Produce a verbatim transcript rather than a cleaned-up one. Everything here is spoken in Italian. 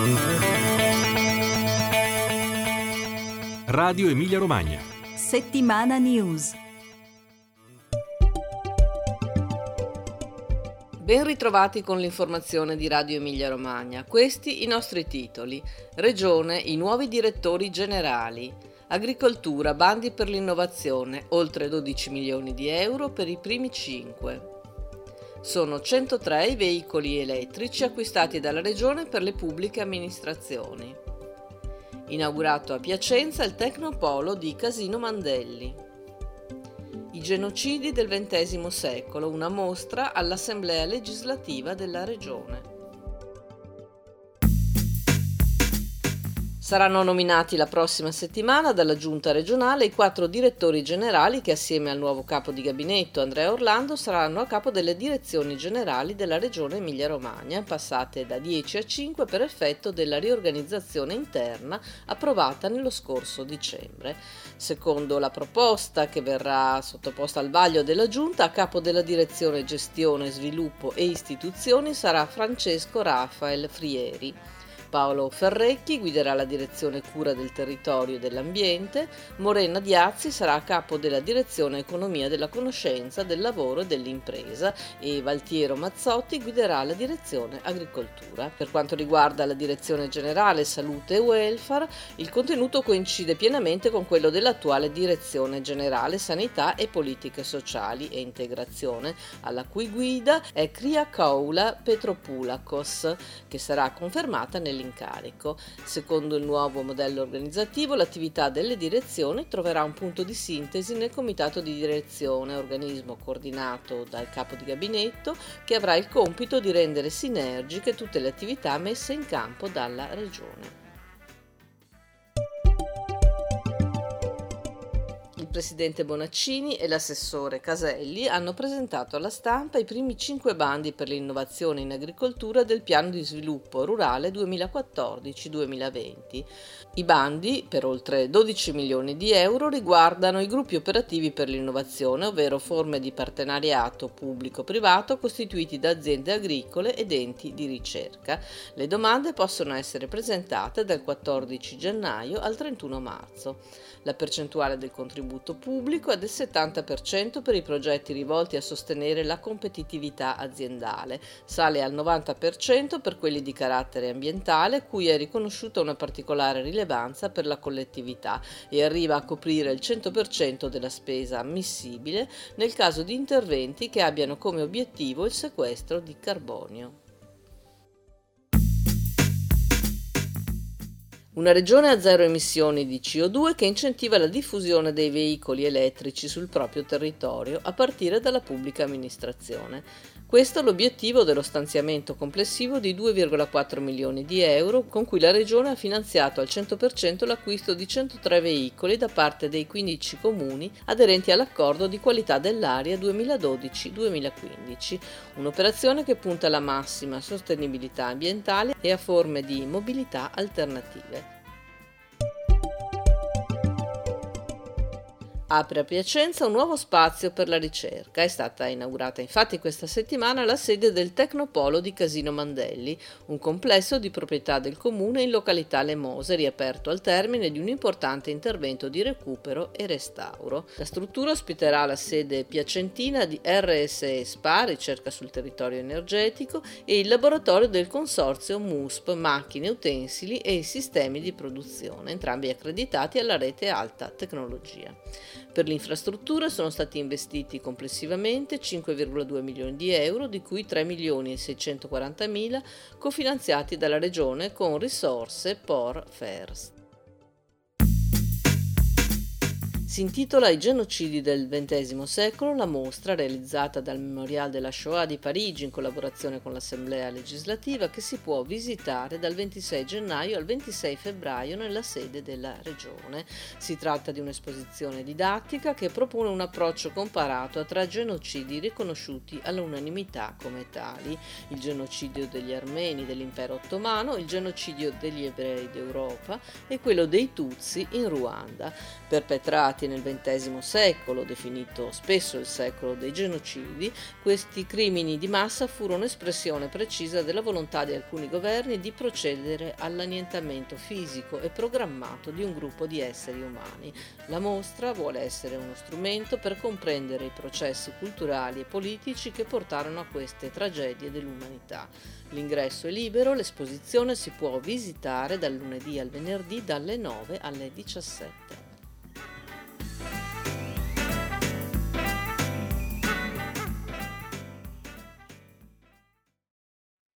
Radio Emilia Romagna. Settimana News. Ben ritrovati con l'informazione di Radio Emilia Romagna. Questi i nostri titoli. Regione, i nuovi direttori generali. Agricoltura, bandi per l'innovazione, oltre dodici milioni di euro per i primi cinque. Sono centotré i veicoli elettrici acquistati dalla Regione per le pubbliche amministrazioni. Inaugurato a Piacenza il Tecnopolo di Casino Mandelli. I genocidi del ventesimo secolo, una mostra all'Assemblea legislativa della Regione. Saranno nominati la prossima settimana dalla Giunta regionale i quattro direttori generali che assieme al nuovo capo di gabinetto Andrea Orlando saranno a capo delle direzioni generali della Regione Emilia-Romagna, passate da dieci a cinque per effetto della riorganizzazione interna approvata nello scorso dicembre. Secondo la proposta che verrà sottoposta al vaglio della Giunta, a capo della direzione gestione, sviluppo e istituzioni sarà Francesco Rafael Frieri. Paolo Ferrecchi guiderà la direzione cura del territorio e dell'ambiente, Morena Diazzi sarà a capo della direzione economia della conoscenza, del lavoro e dell'impresa e Valtiero Mazzotti guiderà la direzione agricoltura. Per quanto riguarda la direzione generale salute e welfare, il contenuto coincide pienamente con quello dell'attuale direzione generale sanità e politiche sociali e integrazione, alla cui guida è Kriakoula Petropoulakos, che sarà confermata nel incarico. Secondo il nuovo modello organizzativo, l'attività delle direzioni troverà un punto di sintesi nel comitato di direzione, organismo coordinato dal capo di gabinetto che avrà il compito di rendere sinergiche tutte le attività messe in campo dalla Regione. Il presidente Bonaccini e l'assessore Caselli hanno presentato alla stampa i primi cinque bandi per l'innovazione in agricoltura del piano di sviluppo rurale duemilaquattordici duemilaventi. I bandi, per oltre dodici milioni di euro, riguardano i gruppi operativi per l'innovazione, ovvero forme di partenariato pubblico-privato costituiti da aziende agricole ed enti di ricerca. Le domande possono essere presentate dal quattordici gennaio al trentuno marzo. La percentuale del contributo pubblico è del settanta per cento per i progetti rivolti a sostenere la competitività aziendale, sale al novanta per cento per quelli di carattere ambientale, cui è riconosciuta una particolare rilevanza per la collettività e arriva a coprire il cento per cento della spesa ammissibile nel caso di interventi che abbiano come obiettivo il sequestro di carbonio. Una regione a zero emissioni di C O due che incentiva la diffusione dei veicoli elettrici sul proprio territorio a partire dalla pubblica amministrazione. Questo è l'obiettivo dello stanziamento complessivo di due virgola quattro milioni di euro con cui la Regione ha finanziato al cento per cento l'acquisto di centotré veicoli da parte dei quindici comuni aderenti all'accordo di qualità dell'aria duemiladodici duemilaquindici, un'operazione che punta alla massima sostenibilità ambientale e a forme di mobilità alternative. Apre a Piacenza un nuovo spazio per la ricerca. È stata inaugurata infatti questa settimana la sede del Tecnopolo di Casino Mandelli, un complesso di proprietà del comune in località Le Mose, riaperto al termine di un importante intervento di recupero e restauro. La struttura ospiterà la sede piacentina di R S E S P A, ricerca sul territorio energetico, e il laboratorio del consorzio M U S P, macchine, utensili e sistemi di produzione, entrambi accreditati alla rete alta tecnologia. Per l'infrastruttura sono stati investiti complessivamente cinque virgola due milioni di euro, di cui tre milioni e seicentoquarantamila cofinanziati dalla Regione con risorse P O R FERS. Si intitola I genocidi del ventesimo secolo, la mostra realizzata dal Memorial della Shoah di Parigi in collaborazione con l'Assemblea legislativa, che si può visitare dal ventisei gennaio al ventisei febbraio nella sede della Regione. Si tratta di un'esposizione didattica che propone un approccio comparato a tre genocidi riconosciuti all'unanimità come tali: il genocidio degli armeni dell'impero ottomano, il genocidio degli ebrei d'Europa e quello dei Tutsi in Ruanda, perpetrati nati nel ventesimo secolo, definito spesso il secolo dei genocidi, questi crimini di massa furono espressione precisa della volontà di alcuni governi di procedere all'annientamento fisico e programmato di un gruppo di esseri umani. La mostra vuole essere uno strumento per comprendere i processi culturali e politici che portarono a queste tragedie dell'umanità. L'ingresso è libero, l'esposizione si può visitare dal lunedì al venerdì dalle nove alle diciassette.